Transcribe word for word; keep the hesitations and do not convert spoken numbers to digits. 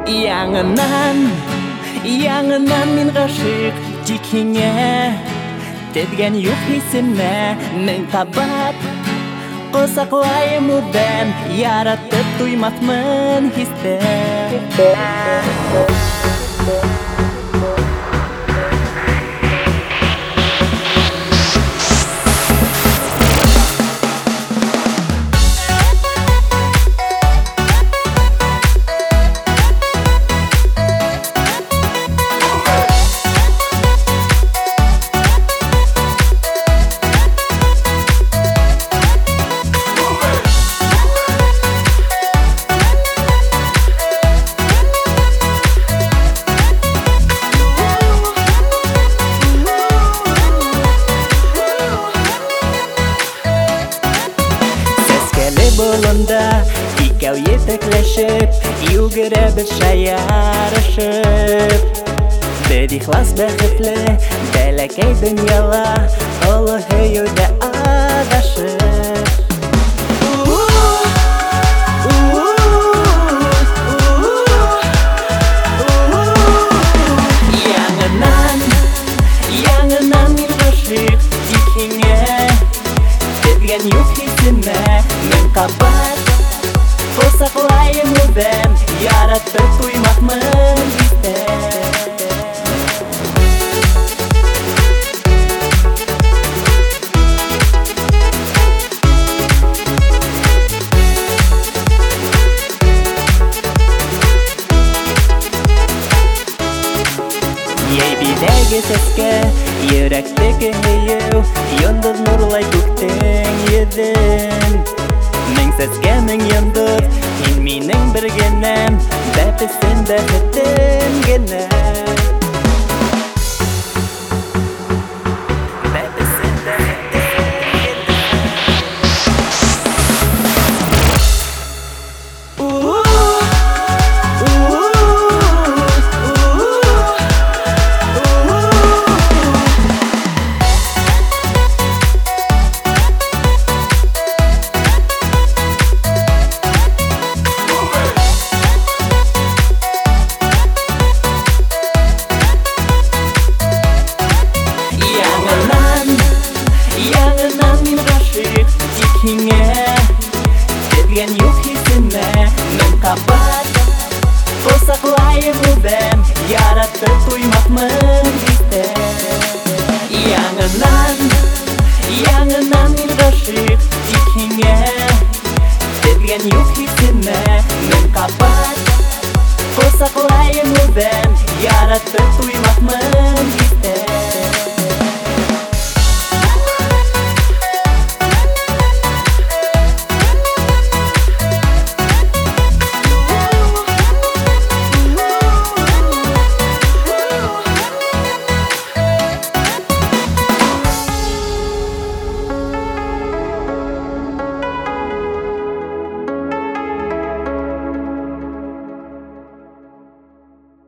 Яңынан, яңынан мин ғашық тикеңе, тезген юк есіме мін табат. Қосақлайым ұдым, яратып туйматмын хисті. Болында икәү етекләшеп, югерәбез шаярышып. Бер ихлас бәхетле, бәләкәй дөньяла, олы һөюдә адашып. Яңынан, яңынан мин ғашык тикеңе, тезген юк хисеме мін қабат. Қосақлайым ұдым, яратып туйматмын хисті. Ейбидәге сәскә, йөрәктәге һөю, йондыз нурлай күктең йөзен. Мең сәскә, мең йондыз, һин минең бер генәм, бәпесен бәхетем генә. Бәпесен бәхетем генә. Тезген юк хисеме мін қабат. Қосақлайым ұдым, яратып туйматмын хисті. Яңынан, яңынан мин ғашык тикеңе, тезген юк хисеме мін қабат. Қосақлайым ұдым, яратып туйматмын хисті.